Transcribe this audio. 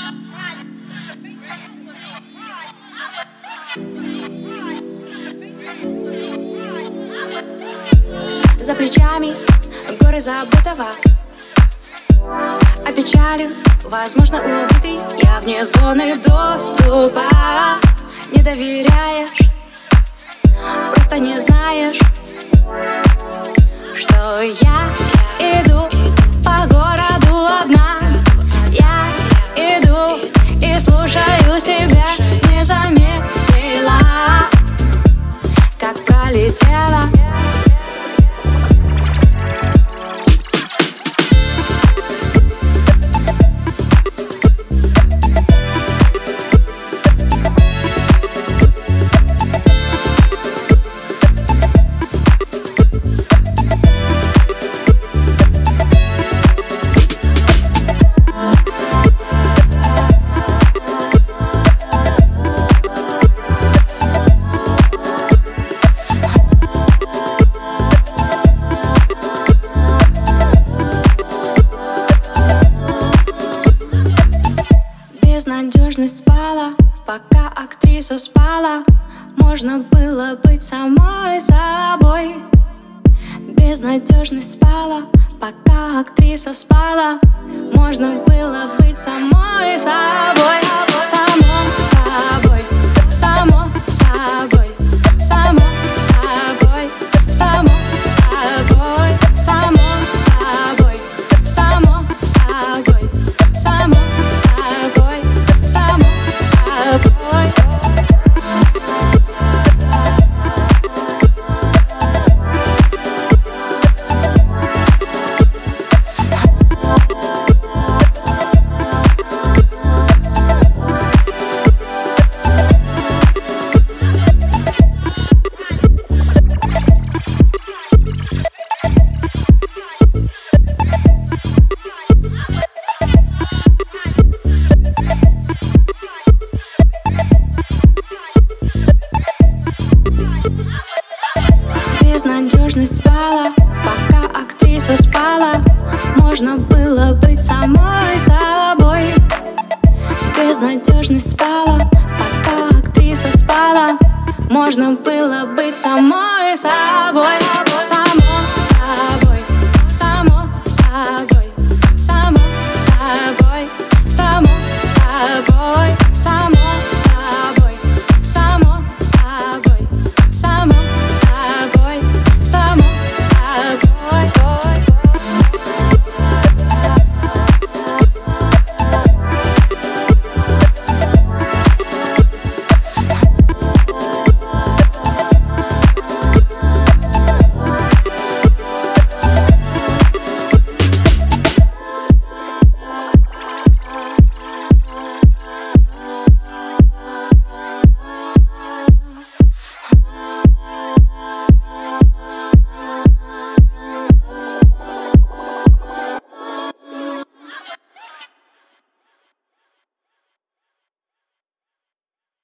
За плечами горы забытого, опечален, возможно, убитый. Я вне зоны доступа. Не доверяешь, просто не знаешь, что я иду по городу одна. Я иду и слушаю себя. Не заметила, как пролетела. Безнадежность спала, пока актриса спала. Можно было быть самой собой. Безнадежность спала, пока актриса спала. Можно было быть самой собой. Само собой, само собой, само собой, само собой, само собой, само собой, само собой, само собой. Безнадежность спала, пока актриса спала. Можно было быть самой собой. Безнадежность спала, пока актриса спала. Можно было быть самой собой. Само собой.